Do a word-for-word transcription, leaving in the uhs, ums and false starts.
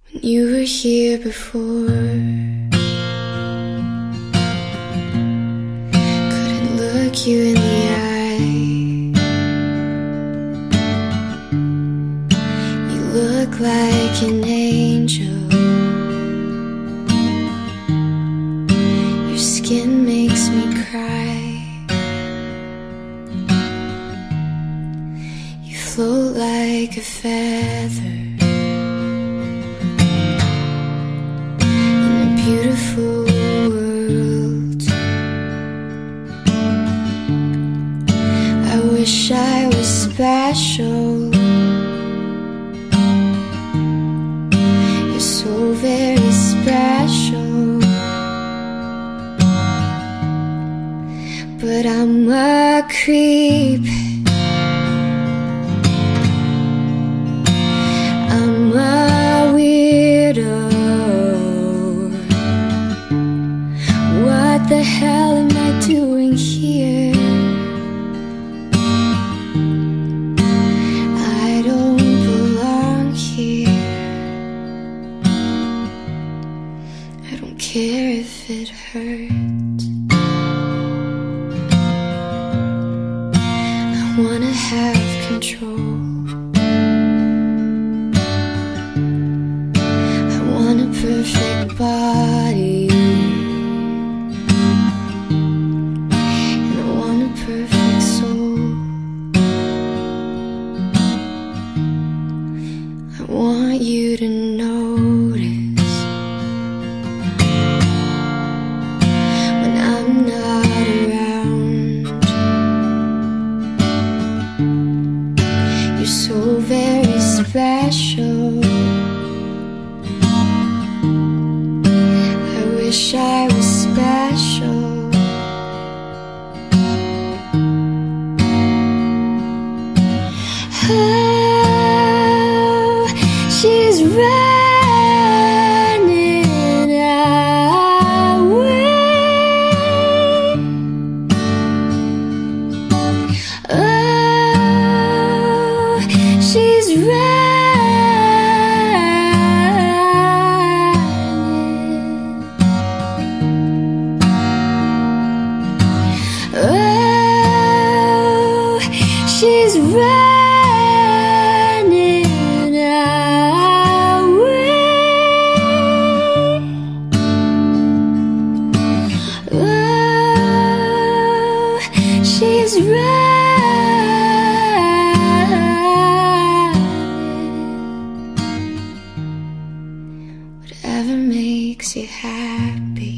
when you were here before. Couldn't look you in the eye. You look like an angel. Your skin makes me cry. You float like a feather beautiful world. I wish I was special. You're so very special, but I'm a creep. I'm a weirdo. What the hell am I doing here? I don't belong here. I don't care if it hurts. I wanna have control. I want a perfect body. Perfect soul. I want you to notice when I'm not around. You're so very special. I wish I was special. Oh, she's running away. Oh, she's running. Oh, she's running. She's running. Whatever makes you happy.